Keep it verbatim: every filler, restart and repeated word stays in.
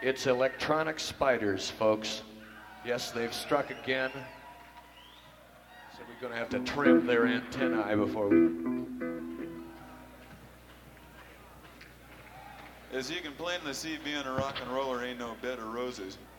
It's electronic spiders, folks. Yes, they've struck again. So we're going to have to trim their antennae before we... As you can plainly see, being a rock and roller ain't no bed of roses.